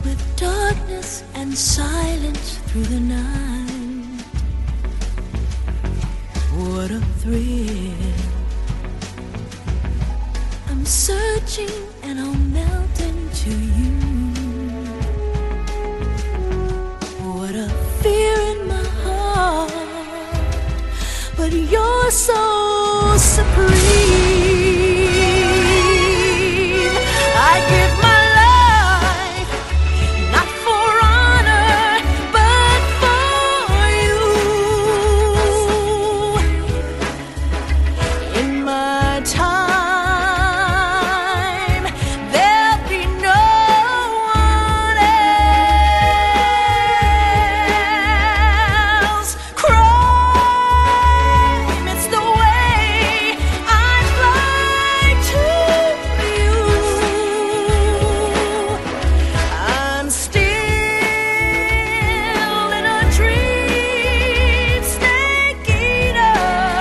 with darkness and silence through the night. What a thrill. I'm searching and I'll melt into you. What a fear in my heart, but you're so supreme. I give my life, not for honor, but for you. In my time, there'll be no one else. Crime, it's the way I'd fly to you. I'm still in a dream, snake eater.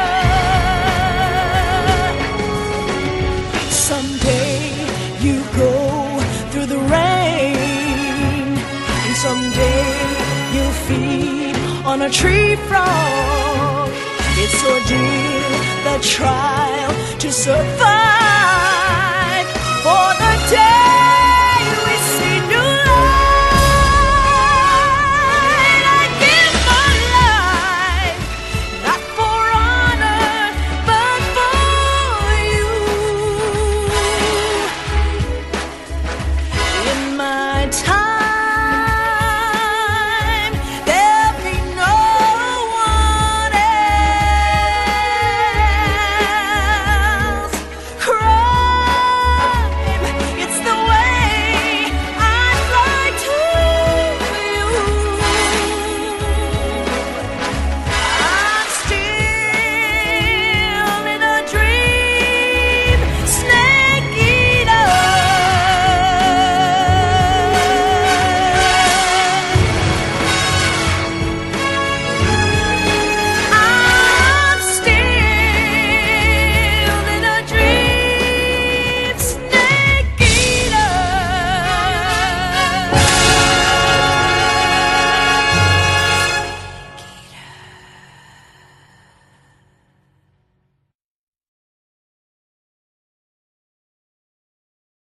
Someday you go through the rain, and someday you'll feed on a tree frog. It's ordeal, the trial to survive.